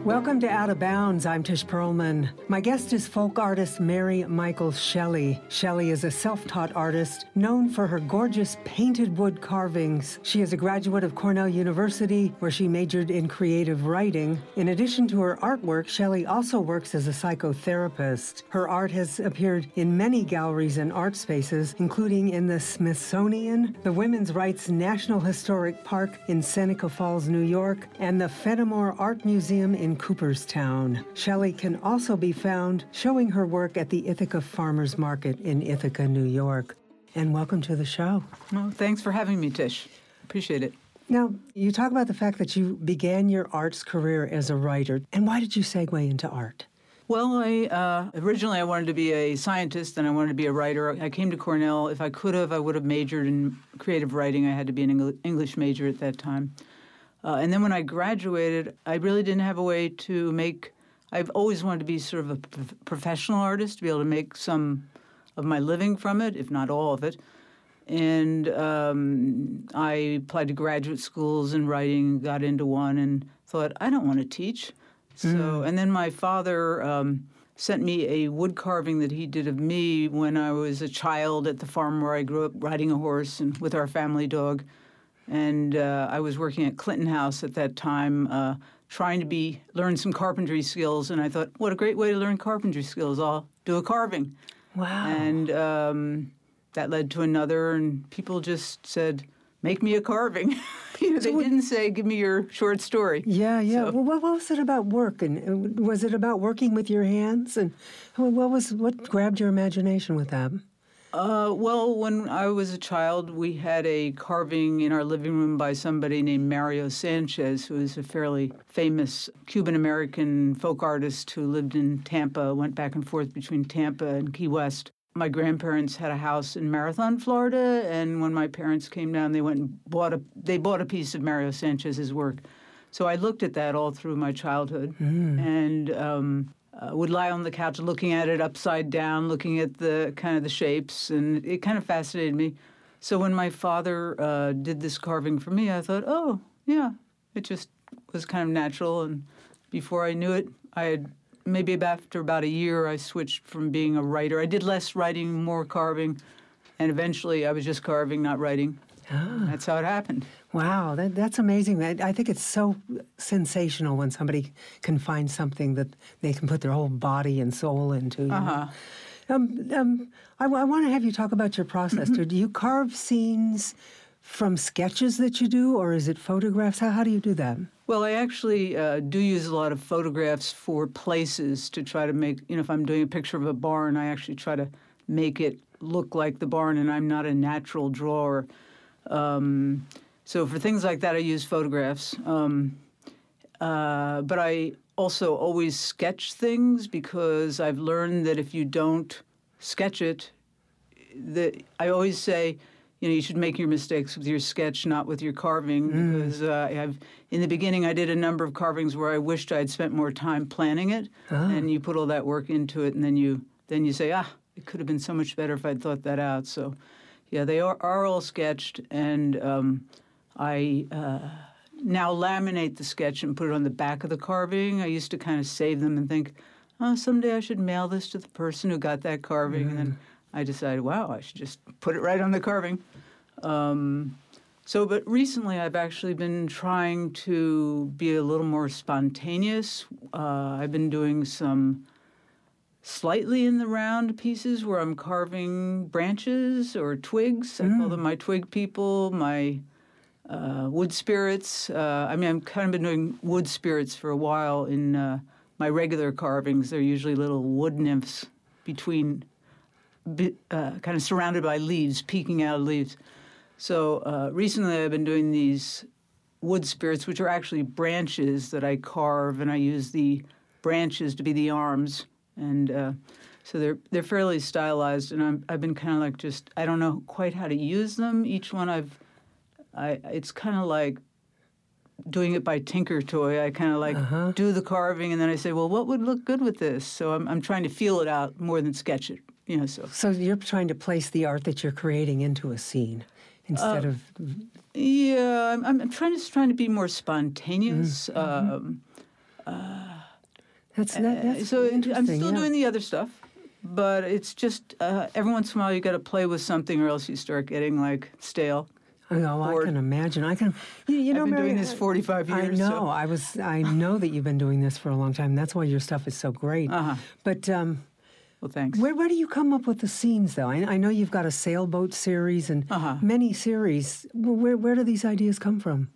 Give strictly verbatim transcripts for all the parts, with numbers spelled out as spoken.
Welcome to Out of Bounds. I'm Tish Perlman. My guest is folk artist Mary Michael Shelley. Shelley is a self-taught artist known for her gorgeous painted wood carvings. She is a graduate of Cornell University, where she majored in creative writing. In addition to her artwork, Shelley also works as a psychotherapist. Her art has appeared in many galleries and art spaces, including in the Smithsonian, the Women's Rights National Historic Park in Seneca Falls, New York, and the Fenimore Art Museum in Cooperstown. Shelley can also be found showing her work at the Ithaca Farmers Market in Ithaca, New York. And welcome to the show. Well, thanks for having me, Tish. Appreciate it. Now, you talk about the fact that you began your arts career as a writer. And why did you segue into art? Well, I uh, originally I wanted to be a scientist and I wanted to be a writer. I came to Cornell. If I could have, I would have majored in creative writing. I had to be an Eng- English major at that time. Uh, and then when I graduated, I really didn't have a way to make – I've always wanted to be sort of a p- professional artist, to be able to make some of my living from it, if not all of it. And um, I applied to graduate schools in writing, got into one, and thought, I don't want to teach. So, mm. And then my father um, sent me a wood carving that he did of me when I was a child at the farm where I grew up, riding a horse and with our family dog. And uh, I was working at Clinton House at that time, uh, trying to be learn some carpentry skills. And I thought, what a great way to learn carpentry skills. I'll do a carving. Wow. And um, that led to another, and people just said, make me a carving. you know, so they what, didn't say, give me your short story. Yeah, yeah. So, well, what, what was it about work? And was it about working with your hands? And what was what grabbed your imagination with that? Uh, well, when I was a child, we had a carving in our living room by somebody named Mario Sanchez, who is a fairly famous Cuban-American folk artist who lived in Tampa, went back and forth between Tampa and Key West. My grandparents had a house in Marathon, Florida, and when my parents came down, they went and bought a they bought a piece of Mario Sanchez's work. So I looked at that all through my childhood, mm. and um, Uh, would lie on the couch looking at it upside down, looking at the kind of the shapes, and it kind of fascinated me. So when my father uh, did this carving for me, I thought, oh, yeah, it just was kind of natural. And before I knew it, I had maybe after about a year, I switched from being a writer. I did less writing, more carving, and eventually I was just carving, not writing. Ah. That's how it happened. Wow, that, that's amazing. I, I think it's so sensational when somebody can find something that they can put their whole body and soul into. You uh-huh. know? um, um, I, I want to have you talk about your process. Mm-hmm. Do you carve scenes from sketches that you do, or is it photographs? How, how do you do that? Well, I actually uh, do use a lot of photographs for places to try to make, you know, if I'm doing a picture of a barn, I actually try to make it look like the barn, and I'm not a natural drawer. Um, so for things like that, I use photographs. Um, uh, but I also always sketch things because I've learned that if you don't sketch it, that I always say, you know, you should make your mistakes with your sketch, not with your carving. Mm. Because uh, I've, in the beginning, I did a number of carvings where I wished I'd spent more time planning it, ah. and you put all that work into it, and then you then you say, ah, it could have been so much better if I'd thought that out. So. Yeah, they are, are all sketched, and um, I uh, now laminate the sketch and put it on the back of the carving. I used to kind of save them and think, oh, someday I should mail this to the person who got that carving. Mm. And then I decided, wow, I should just put it right on the carving. Um, so, but recently I've actually been trying to be a little more spontaneous. Uh, I've been doing some slightly in the round pieces where I'm carving branches or twigs. I mm. call them my twig people, my uh, wood spirits. Uh, I mean, I've kind of been doing wood spirits for a while in uh, my regular carvings. They're usually little wood nymphs between, uh, kind of surrounded by leaves, peeking out of leaves. So uh, recently I've been doing these wood spirits, which are actually branches that I carve, and I use the branches to be the arms. And uh, so they're they're fairly stylized, and I'm, I've been kind of like just, I don't know quite how to use them. Each one I've, I it's kind of like doing it by Tinker Toy. I kind of like uh-huh. do the carving, and then I say, well, what would look good with this? So I'm I'm trying to feel it out more than sketch it, you know. So so you're trying to place the art that you're creating into a scene instead uh, of. Yeah, I'm I'm trying to just trying to be more spontaneous. Mm-hmm. Um, uh, That's, that, that's Uh, so it- interesting. I'm still yeah. doing the other stuff, but it's just uh, every once in a while you got to play with something, or else you start getting like stale. Oh, I bored. can imagine. I can. You, you know, I've been Mary, doing this forty-five I years. know. So. I was. I know that you've been doing this for a long time. That's why your stuff is so great. Uh-huh. But um, Well, thanks. where where do you come up with the scenes, though? I, I know you've got a sailboat series and Uh-huh. many series. Where where do these ideas come from?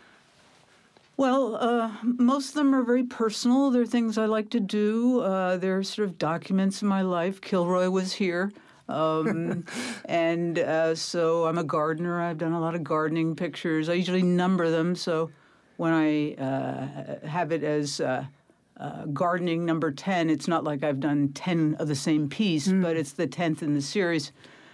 Well, uh, most of them are very personal. They're things I like to do. Uh, they're sort of documents in my life. Kilroy was here. Um, and uh, so I'm a gardener. I've done a lot of gardening pictures. I usually number them. So when I uh, have it as uh, uh, gardening number ten, it's not like I've done ten of the same piece, mm. but it's the tenth in the series.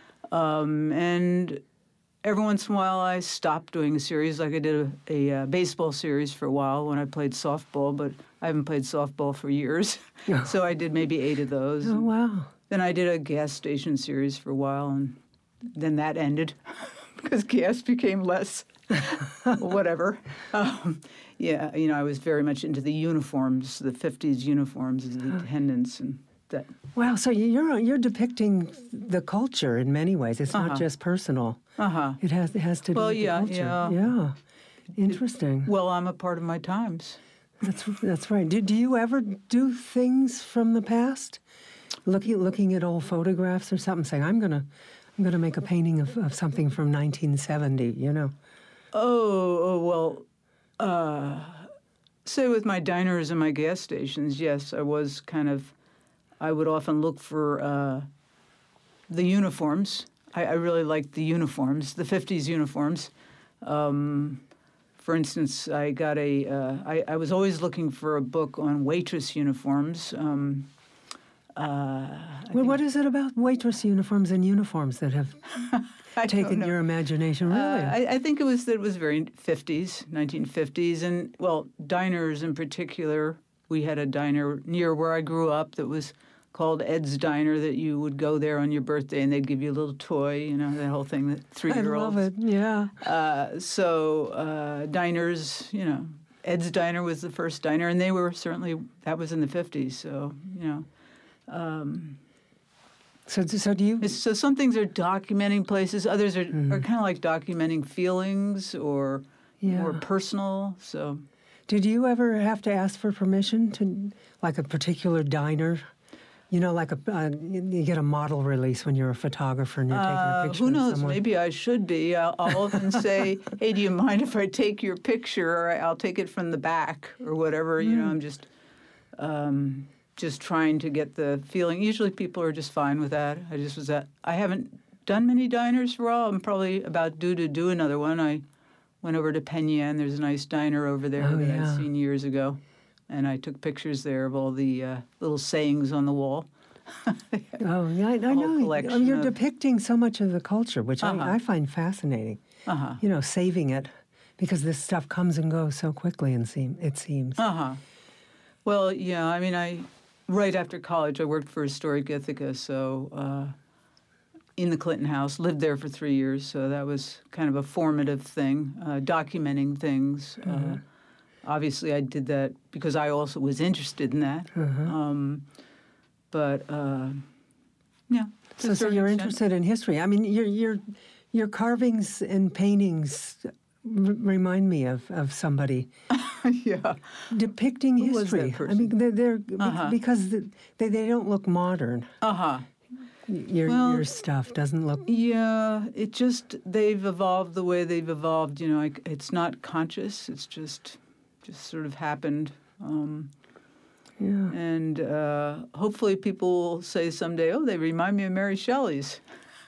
Um, and every once in a while, I stop doing a series, like I did a, a, a baseball series for a while when I played softball, but I haven't played softball for years. So I did maybe eight of those. Oh, wow. Then I did a gas station series for a while, and then that ended because gas became less. Whatever. Um, yeah, you know, I was very much into the uniforms, the fifties uniforms, and the attendants, and that. Wow, so you're you're depicting the culture in many ways. It's Uh-huh. not just personal. Uh-huh. It has it has to do Well, with yeah, the culture. yeah. Yeah. Interesting. Well, I'm a part of my times. That's that's right. Do do you ever do things from the past? Looking looking at old photographs or something, saying, I'm gonna I'm gonna make a painting of, of something from nineteen seventy, you know. Oh, oh well, uh, say with my diners and my gas stations, yes, I was kind of, I would often look for uh, the uniforms. I, I really liked the uniforms, the fifties uniforms. Um, for instance, I got a, uh, I, I was always looking for a book on waitress uniforms. Um, uh, Well, what is it about waitress uniforms and uniforms that have I taken don't know. your imagination? Really? Uh, I, I think it was that it was very fifties, nineteen fifties, and well, diners in particular. We had a diner near where I grew up that was called Ed's Diner. That you would go there on your birthday and they'd give you a little toy. You know, that whole thing that I three-year-olds. love it. Yeah. Uh, so uh, diners, you know, Ed's Diner was the first diner, and they were certainly that was in the fifties. So you know. Um, So, so do you? So some things are documenting places, others are, mm. are kind of like documenting feelings or Yeah. more personal. So, Did you ever have to ask for permission to, like a particular diner? You know, like a uh, you get a model release when you're a photographer and you're taking a uh, picture. who of knows? someone. Maybe I should be. I'll, I'll often say, "Hey, do you mind if I take your picture? Or I'll take it from the back, or whatever." Mm. You know, I'm just. Um, just trying to get the feeling. Usually people are just fine with that. I just was at, I haven't done many diners for all. I'm probably about due to do another one. I went over to Penn Yan. There's a nice diner over there oh, that yeah. I'd seen years ago. And I took pictures there of all the uh, little sayings on the wall. Oh, yeah, I, I know. I mean, you're of, depicting so much of the culture, which uh-huh. I, I find fascinating. Uh-huh. You know, saving it, because this stuff comes and goes so quickly, and seem, it seems. Uh-huh. Well, yeah, I mean, I... Right after college, I worked for Historic Ithaca, so uh, in the Clinton House, lived there for three years, so that was kind of a formative thing, uh, documenting things. Mm-hmm. Uh, obviously, I did that because I also was interested in that. Mm-hmm. Um, but, uh, yeah. So, so you're extent. interested in history. I mean, your your your carvings and paintings r- remind me of, of somebody. Yeah. Depicting Who history. was that person? I mean, they're, they're uh-huh. because they, they don't look modern. Uh-huh. Your, well, your stuff doesn't look... Yeah, it just, they've evolved the way they've evolved. You know, I, it's not conscious. It's just, just sort of happened. Um, yeah. And uh, hopefully people will say someday, oh, they remind me of Mary Shelley's.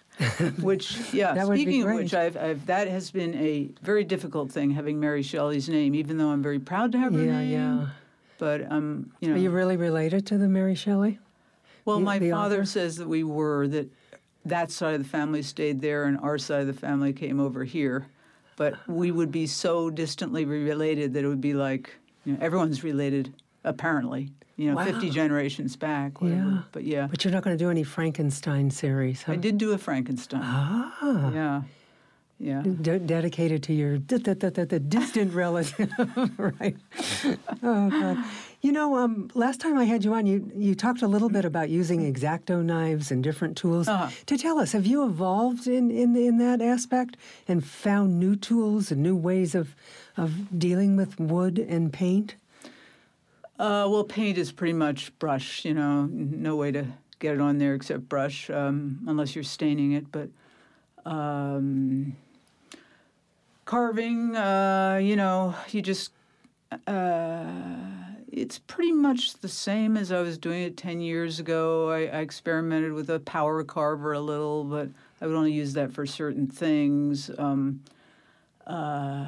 Which, yeah, that speaking would be of which, I've, I've, that has been a very difficult thing, having Mary Shelley's name, even though I'm very proud to have her yeah, name. Yeah, yeah. But, um, you know. Are you really related to the Mary Shelley? Well, the, my the father author? says that we were, that that side of the family stayed there and our side of the family came over here. But we would be so distantly related that it would be like, you know, everyone's related, apparently. You know, wow. fifty generations back, whatever. Yeah. But yeah. But you're not going to do any Frankenstein series, huh? I did do a Frankenstein. Ah. Yeah. Yeah. De- dedicated to your d- d- d- d- d- distant relative, right? Oh, God. You know, um, last time I had you on, you, you talked a little bit about using X-Acto knives and different tools. Uh-huh. To tell us, have you evolved in, in, in that aspect and found new tools and new ways of, of dealing with wood and paint? Uh, well, paint is pretty much brush, you know, no way to get it on there except brush, um, unless you're staining it. But um, carving, uh, you know, you just, uh, it's pretty much the same as I was doing it ten years ago. I, I experimented with a power carver a little, but I would only use that for certain things. Um, uh,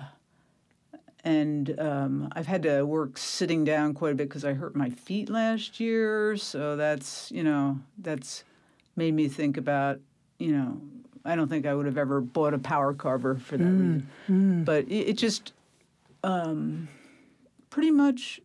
And um, I've had to work sitting down quite a bit because I hurt my feet last year. So that's, you know, that's made me think about, you know, I don't think I would have ever bought a power carver for that mm, reason. Mm. But it, it just um, pretty much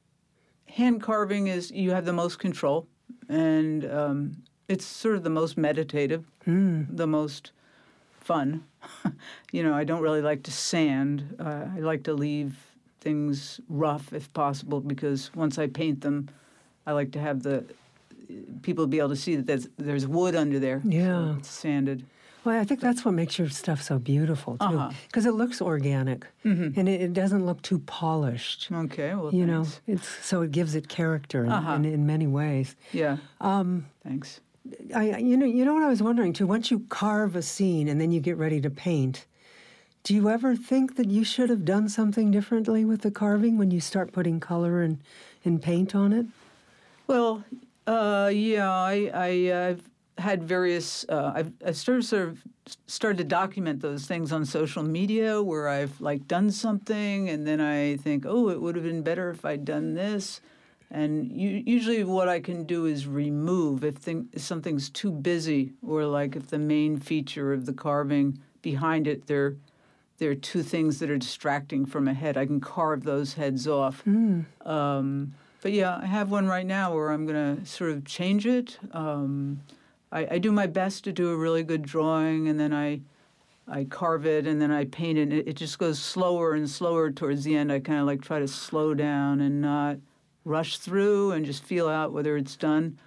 hand carving is you have the most control. And um, it's sort of the most meditative, mm. the most fun. You know, I don't really like to sand. Uh, I like to leave things rough if possible because once I paint them, I like to have the people be able to see that there's, there's wood under there. Yeah. So it's sanded. Well, I think that's what makes your stuff so beautiful, too, because uh-huh. it looks organic, mm-hmm. and it, it doesn't look too polished. Okay, well, you thanks. know, it's so it gives it character in, uh-huh. in, in many ways. Yeah, um, thanks. I, you know, you know what I was wondering, too? Once you carve a scene and then you get ready to paint, do you ever think that you should have done something differently with the carving when you start putting color and, and paint on it? Well, uh, yeah, I, I, I've had various, uh, I've, I've sort of, sort of started to document those things on social media where I've, like, done something, and then I think, oh, it would have been better if I'd done this. And you, usually what I can do is remove if, thing, if something's too busy, or like if the main feature of the carving behind it, there, there are two things that are distracting from a head. I can carve those heads off. Mm. Um, but yeah, I have one right now where I'm going to sort of change it. Um, I, I do my best to do a really good drawing, and then I, I carve it, and then I paint it. And it, it just goes slower and slower towards the end. I kind of like try to slow down and not rush through and just feel out whether it's done.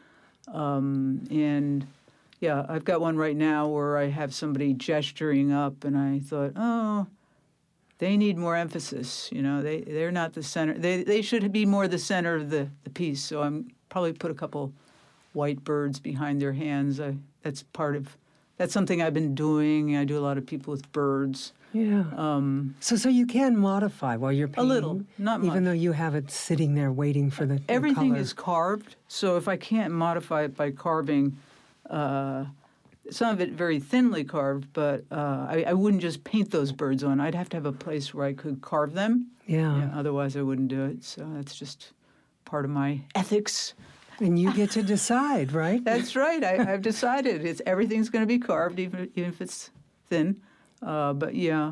Um, and, yeah, I've got one right now where I have somebody gesturing up, and I thought, oh, they need more emphasis. You know, they, they're not the center. They they should be more the center of the, the piece. So I'm probably put a couple white birds behind their hands. I, that's part of, that's something I've been doing. I do a lot of people with birds. Yeah. Um, so so you can modify while you're painting? A little, not much. Even though you have it sitting there waiting for the Everything the color. is carved, so if I can't modify it by carving, uh, some of it very thinly carved, but uh, I, I wouldn't just paint those birds on. I'd have to have a place where I could carve them. Yeah. yeah otherwise, I wouldn't do it, so that's just part of my ethics. And you get to decide, right? That's right. I, I've decided it's everything's going to be carved, even, even if it's thin. Uh, but yeah,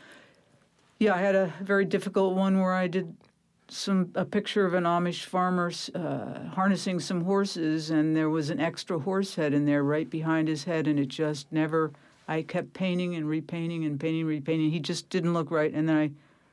yeah, I had a very difficult one where I did some a picture of an Amish farmer uh, harnessing some horses, and there was an extra horse head in there right behind his head, and it just never. I kept painting and repainting and painting, repainting. He just didn't look right, and then I,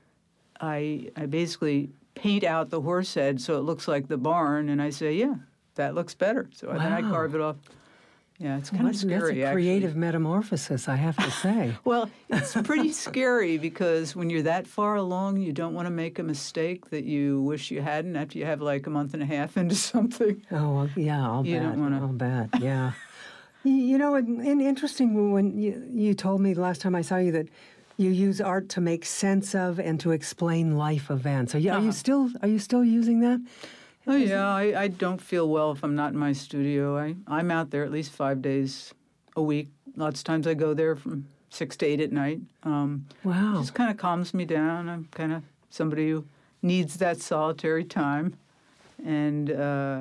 I, I basically paint out the horse head so it looks like the barn, and I say, yeah, that looks better. So wow. then I carve it off. Yeah, it's kind well, of scary, That's a creative actually. metamorphosis, I have to say. Well, it's pretty scary because when you're that far along, you don't want to make a mistake that you wish you hadn't after you have like a month and a half into something. Oh, well, yeah, I'll you bet. Don't wanna... I'll bet, yeah. You know, and, and interesting when you, you told me the last time I saw you that you use art to make sense of and to explain life events. Are you, uh-huh. are you still are you still using that? Oh, yeah, I, I don't feel well if I'm not in my studio. I, I'm out there at least five days a week. Lots of times I go there from six to eight at night. Um, wow. It just kind of calms me down. I'm kind of somebody who needs that solitary time. And uh,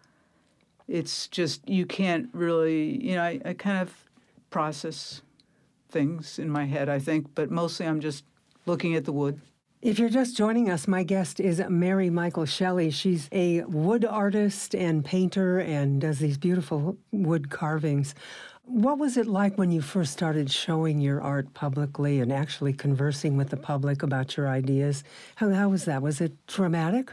it's just, you can't really, you know, I, I kind of process things in my head, I think, but mostly I'm just looking at the wood. If you're just joining us, my guest is Mary Michael Shelley. She's a wood artist and painter and does these beautiful wood carvings. What was it like when you first started showing your art publicly and actually conversing with the public about your ideas? How, how was that? Was it traumatic?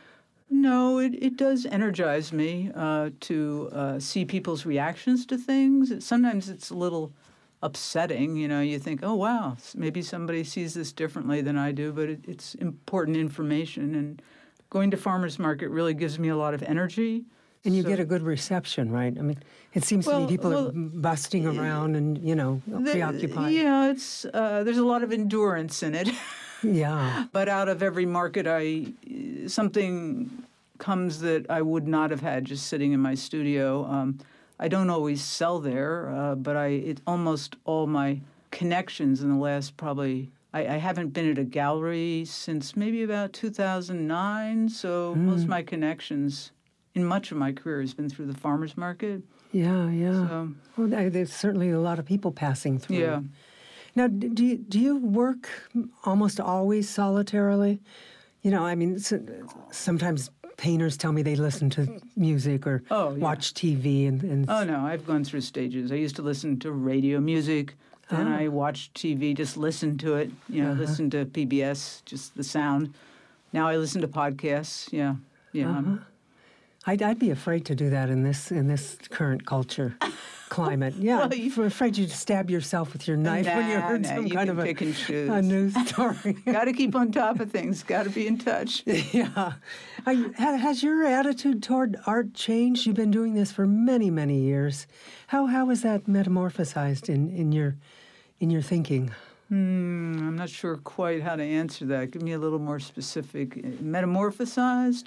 No, it, it does energize me uh, to uh, see people's reactions to things. It, sometimes it's a little upsetting. You know, you think, oh, wow, maybe somebody sees this differently than I do, but it, it's important information. And going to farmers market really gives me a lot of energy. And you so, get a good reception, right? I mean, it seems well, to me people well, are busting around and, you know, the, preoccupied. Yeah, it's uh, there's a lot of endurance in it. Yeah. But out of every market, I something comes that I would not have had just sitting in my studio. Um, I don't always sell there, uh, but I it almost all my connections in the last probably I, I haven't been at a gallery since maybe about two thousand nine. So mm. most of my connections in much of my career has been through the farmers market. Yeah, yeah. So, well, there's certainly a lot of people passing through. Yeah. Now, do you, do you work almost always solitarily? You know, I mean, sometimes painters tell me they listen to music or oh, yeah. watch T V. And, and oh, no, I've gone through stages. I used to listen to radio music, then oh. I watched T V, just listen to it, you know, uh-huh. listen to P B S, just the sound. Now I listen to podcasts, yeah. yeah. Uh-huh. I'd, I'd be afraid to do that in this in this current culture climate. Yeah, well, you, I'm afraid you'd stab yourself with your knife nah, when you heard nah, some you kind of a, pick and choose. a news story. Got to keep on top of things. Got to be in touch. Yeah. I, has your attitude toward art changed? You've been doing this for many, many years. How how is that metamorphosized in, in your in your thinking? Hmm, I'm not sure quite how to answer that. Give me a little more specific. Metamorphosized?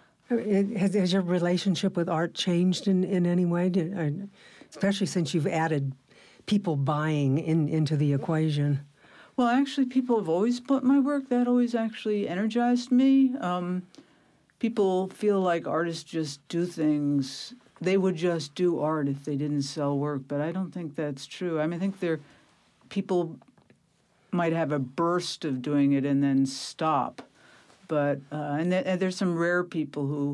Has, has your relationship with art changed in, in any way, Did, especially since you've added people buying in, into the equation? Well, actually, people have always bought my work. That always actually energized me. Um, people feel like artists just do things. They would just do art if they didn't sell work, but I don't think that's true. I mean, I think there, people might have a burst of doing it and then stop. But uh, and, th- and there's some rare people who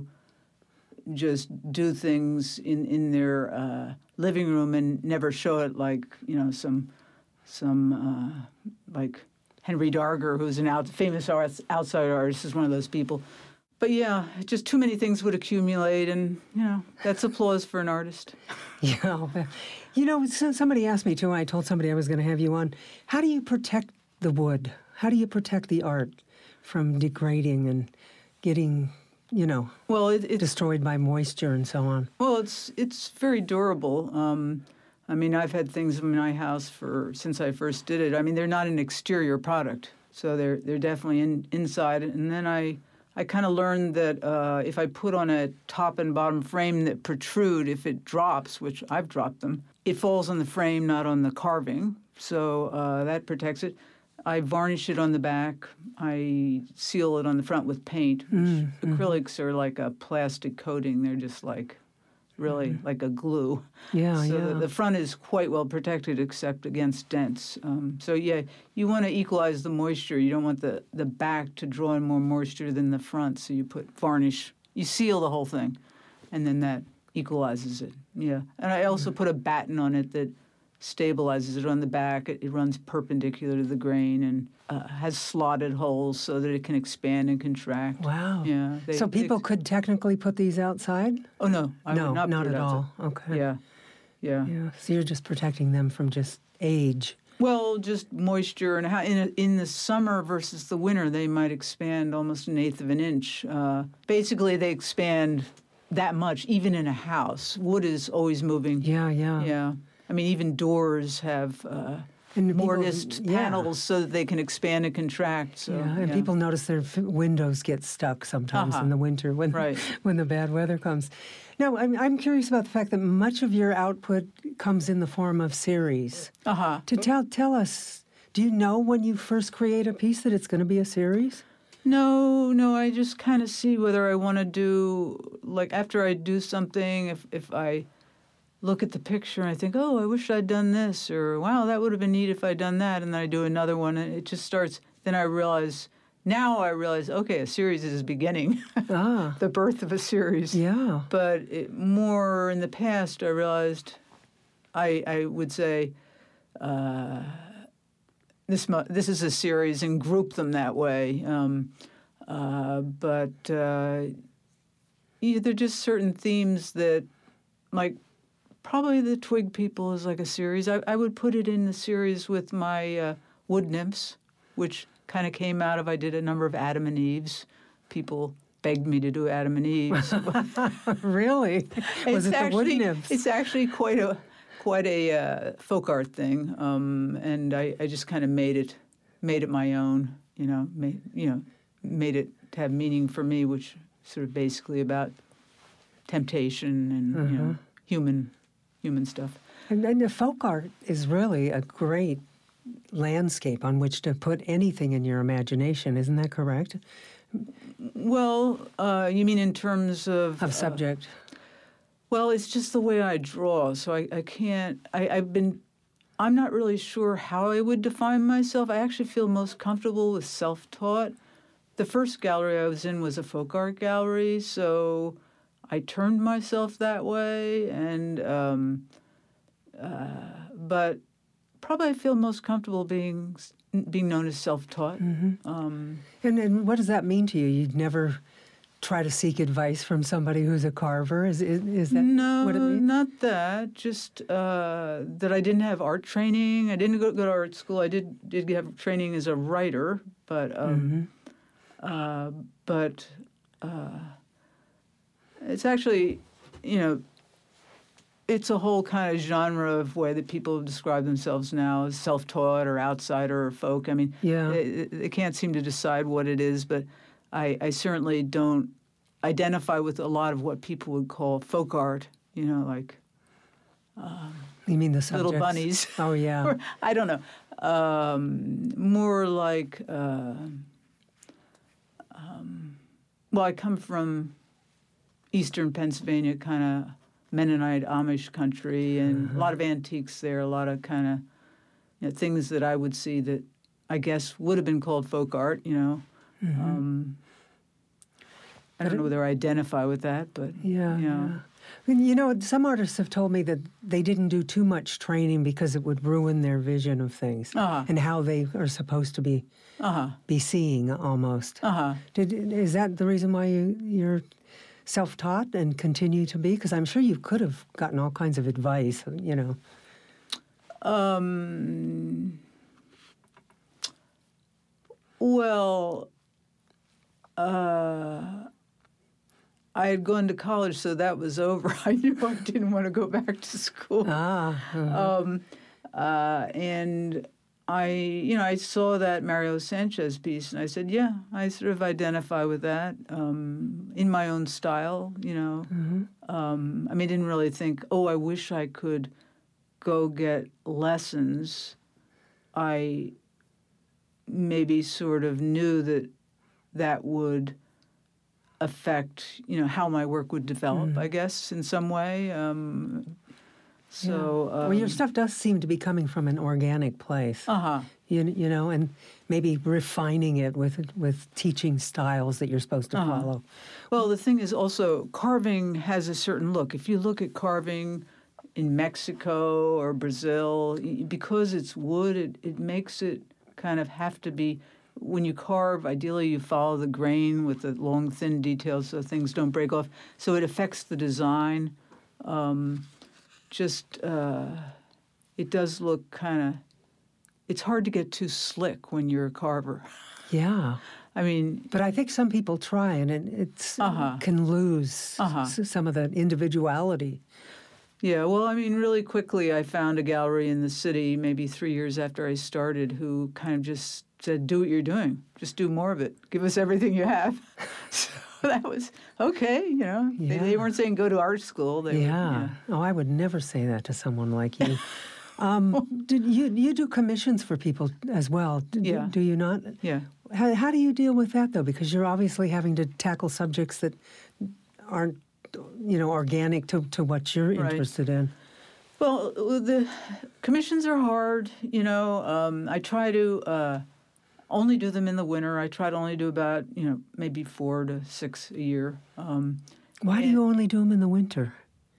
just do things in in their uh, living room and never show it, like you know some some uh, like Henry Darger, who's an out, famous art, outside artist, is one of those people. But yeah, just too many things would accumulate, and you know that's applause for an artist. Yeah, you know, somebody asked me too. I told somebody I was going to have you on. How do you protect the wood? How do you protect the art from degrading and getting, you know, well, it, it's, destroyed by moisture and so on? Well, it's it's very durable. Um, I mean, I've had things in my house for since I first did it. I mean, they're not an exterior product, so they're they're definitely in, inside. And then I I kind of learned that uh, if I put on a top and bottom frame that protrude, if it drops, which I've dropped them, it falls on the frame, not on the carving. So uh, that protects it. I varnish it on the back. I seal it on the front with paint. Which mm, acrylics mm-hmm. are like a plastic coating. They're just like really mm-hmm. like a glue. Yeah, so yeah. The, the front is quite well protected except against dents. Um, so yeah, you want to equalize the moisture. You don't want the, the back to draw in more moisture than the front. So you put varnish. You seal the whole thing, and then that equalizes it. Yeah, and I also put a batten on it that stabilizes it on the back. It, it runs perpendicular to the grain and uh, has slotted holes so that it can expand and contract. Wow. Yeah. They, so people they, could technically put these outside? Oh, no. I no, would not, not put at it all. outside. Okay. Yeah. Yeah. Yeah. So you're just protecting them from just age. Well, just moisture and how in, a, in the summer versus the winter, they might expand almost an eighth of an inch. Uh, basically, they expand that much, even in a house. Wood is always moving. Yeah, yeah. Yeah. I mean, even doors have uh, mortised yeah. panels so that they can expand and contract. So, yeah, and yeah. people notice their f- windows get stuck sometimes uh-huh. in the winter when right. when the bad weather comes. Now, I'm, I'm curious about the fact that much of your output comes in the form of series. Uh-huh. To tell tell us, do you know when you first create a piece that it's going to be a series? No, no, I just kind of see whether I want to do, like, after I do something, if, if I look at the picture and I think, oh, I wish I'd done this, or wow, that would have been neat if I'd done that, and then I do another one, and it just starts, then I realize, now I realize, okay, a series is beginning, ah. the birth of a series. Yeah. But it, more in the past, I realized I, I would say uh, this mu- this is a series and group them that way. Um, uh, but uh, yeah, there are just certain themes that, like, probably the Twig People is like a series. I, I would put it in the series with my uh, Wood Nymphs, which kind of came out of I did a number of Adam and Eves. People begged me to do Adam and Eves. Really? Was it's it actually, the Wood Nymphs? It's actually quite a quite a uh, folk art thing, um, and I, I just kind of made it made it my own. You know, made, you know, made it to have meaning for me, which sort of basically about temptation and Uh-huh. you know human human stuff. And, and the folk art is really a great landscape on which to put anything in your imagination. Isn't that correct? Well, uh, you mean in terms of Of subject. Uh, well, it's just the way I draw, so I, I can't. I, I've been. I'm not really sure how I would define myself. I actually feel most comfortable with self-taught. The first gallery I was in was a folk art gallery, so I termed myself that way, and um, uh, but probably I feel most comfortable being being known as self-taught. Mm-hmm. Um, and, and what does that mean to you? You'd never try to seek advice from somebody who's a carver? Is is, is that no, what it means? not that. Just uh, that I didn't have art training. I didn't go, go to art school. I did did have training as a writer, but um, Mm-hmm. uh, but uh, it's actually, you know, it's a whole kind of genre of way that people describe themselves now as self-taught or outsider or folk. I mean, Yeah. they, they can't seem to decide what it is, but I, I certainly don't identify with a lot of what people would call folk art, you know, like You mean the subjects? little bunnies. Oh, yeah. Or, I don't know. Um, more like, uh, um, well, I come from eastern Pennsylvania, kind of Mennonite Amish country, and a lot of antiques there, a lot of kind of you know, things that I would see that I guess would have been called folk art, you know. Mm-hmm. Um, I But don't know it- whether I identify with that, but Yeah, you know. yeah. And, you know, some artists have told me that they didn't do too much training because it would ruin their vision of things Uh-huh. and how they are supposed to be Uh-huh. be seeing almost. Uh-huh. Did is that the reason why you you're self-taught and continue to be? Because I'm sure you could have gotten all kinds of advice. You know. Um, well, uh, I had gone to college, so that was over. I knew I didn't want to go back to school. Ah. uh, Um, uh, and I, you know, I saw that Mario Sanchez piece, and I said, yeah, I sort of identify with that um, in my own style, you know. mhm. Um, I mean, I didn't really think, oh, I wish I could go get lessons. I maybe sort of knew that that would affect, you know, how my work would develop, Mm. I guess, in some way. Um, so, Yeah. well, your um, stuff does seem to be coming from an organic place. uh-huh. You, you know, and maybe refining it with with teaching styles that you're supposed to Uh-huh. follow. Well, the thing is also carving has a certain look. If you look at carving in Mexico or Brazil, y- because it's wood, it, it makes it kind of have to be, when you carve, ideally you follow the grain with the long, thin details so things don't break off. So it affects the design. Um, just, uh, it does look kind of, it's hard to get too slick when you're a carver. Yeah. I mean, But I think some people try, and it it's, Uh-huh. can lose Uh-huh. s- some of the individuality. yeah, well, I mean, really quickly, I found a gallery in the city maybe three years after I started who kind of just said, do what you're doing. Just do more of it. Give us everything you have. So that was, okay, you know. They, they Yeah. weren't saying go to art school. They were, Yeah. Oh, I would never say that to someone like you. um, did you you do commissions for people as well? Do, do- Yeah. Do you not? yeah. How, how do you deal with that though? Because you're obviously having to tackle subjects that aren't, you know, organic to, to what you're Right. interested in. Well, the commissions are hard, you know. Um, I try to uh, only do them in the winter. I try to only do about, you know, maybe four to six a year. Um, Why do and- you only do them in the winter?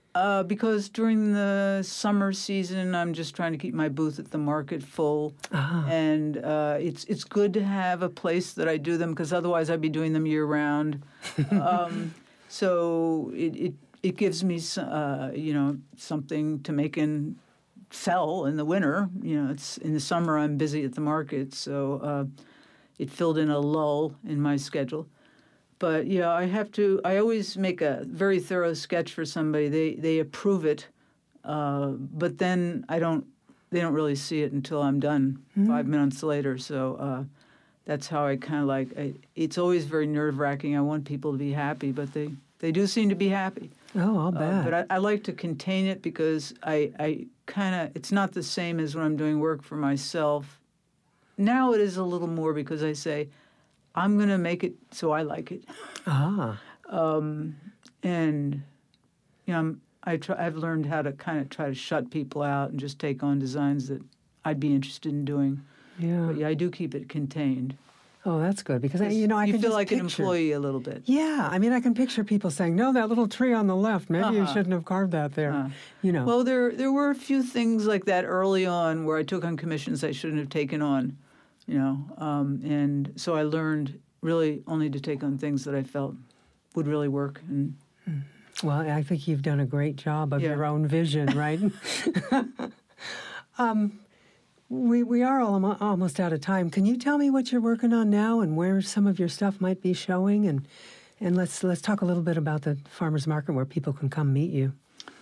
Uh, because during the summer season, I'm just trying to keep my booth at the market full, Ah. and uh, it's it's good to have a place that I do them, because otherwise I'd be doing them year round. um, so it, it it gives me s- uh, you know something to make and sell in the winter. You know, it's in the summer I'm busy at the market, so uh, it filled in a lull in my schedule. But yeah, I have to. I always make a very thorough sketch for somebody. They they approve it, uh, but then I don't. They don't really see it until I'm done five minutes later. So uh, that's how I kind of like. I, it's always very nerve wracking. I want people to be happy, but they they do seem to be happy. Oh, I'll bet. Uh, but I, I like to contain it because I I kind of. It's not the same as when I'm doing work for myself. Now it is a little more because I say, I'm going to make it so I like it. Ah. Um, and, you know, I'm, I try, I've learned how to kind of try to shut people out and just take on designs that I'd be interested in doing. Yeah. But yeah, I do keep it contained. Oh, that's good because I, you know I you can feel just like an picture. employee a little bit. Yeah, I mean I can picture people saying, "No, that little tree on the left. Maybe you Uh-huh. shouldn't have carved that there." Uh, you know. Well, there there were a few things like that early on where I took on commissions I shouldn't have taken on, you know, um, and so I learned really only to take on things that I felt would really work. And Well, I think you've done a great job of Yeah. your own vision, right? um, we we are almo- almost out of time. Can you tell me what you're working on now and where some of your stuff might be showing? And and let's let's talk a little bit about the farmers market where people can come meet you.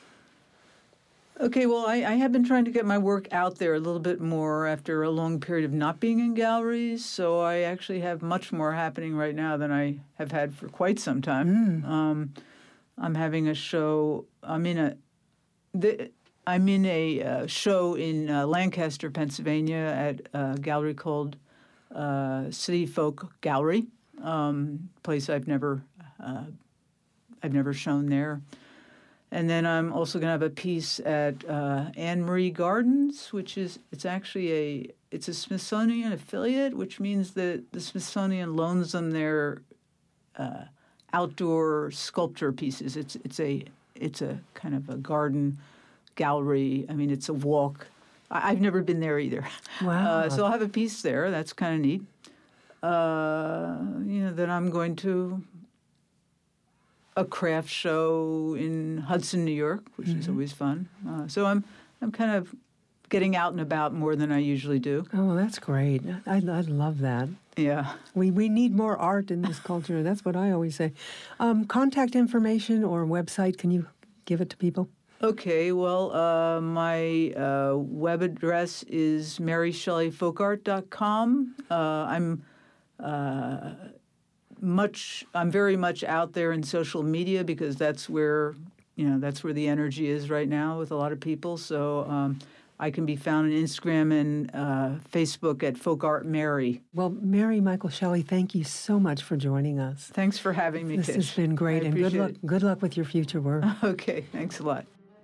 Okay, well, I, I have been trying to get my work out there a little bit more after a long period of not being in galleries. So I actually have much more happening right now than I have had for quite some time. Um, I'm having a show. I'm in a. The, I'm in a uh, show in uh, Lancaster, Pennsylvania, at a gallery called uh, City Folk Gallery. Um, place I've never, uh, I've never shown there. And then I'm also going to have a piece at uh, Anne Marie Gardens, which is, it's actually a, it's a Smithsonian affiliate, which means that the Smithsonian loans them their uh, outdoor sculpture pieces. It's it's a it's a kind of a garden gallery. I mean, it's a walk. I, I've never been there either. Wow. Uh, so I'll have a piece there. That's kind of neat. Uh, you know, then I'm going to a craft show in Hudson, New York, which is always fun. Uh, so I'm I'm kind of getting out and about more than I usually do. Oh, well, that's great. I I love that. Yeah. We we need more art in this culture. That's what I always say. Um, contact information or website, can you give it to people? Okay, well, uh, my uh, web address is mary shelley folk art dot com. Uh, I'm uh, much. I'm very much out there in social media because that's where you know that's where the energy is right now with a lot of people. So um, I can be found on Instagram and uh, Facebook at Folk Art Mary. Well, Mary Michael Shelley, thank you so much for joining us. Thanks for having me, This Tish. has been great, I and good appreciate luck. Good luck with your future work. it. Okay, thanks a lot.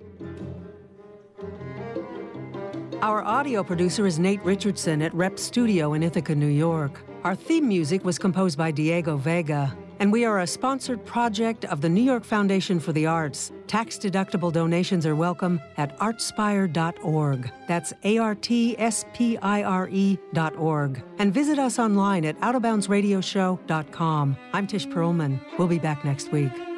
Our audio producer is Nate Richardson at Rep Studio in Ithaca, New York. Our theme music was composed by Diego Vega, and we are a sponsored project of the New York Foundation for the Arts. Tax-deductible donations are welcome at artspire dot org. That's A R T S P I R E dot org. And visit us online at out of bounds radio show dot com. I'm Tish Perlman. We'll be back next week.